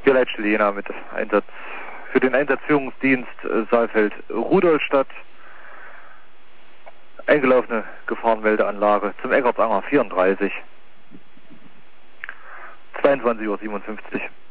Hier Leitstelle Jena mit Einsatz für den Einsatzführungsdienst Saalfeld-Rudolstadt. Eingelaufene Gefahrenmeldeanlage zum Eckartsanger 34. 22:57 Uhr.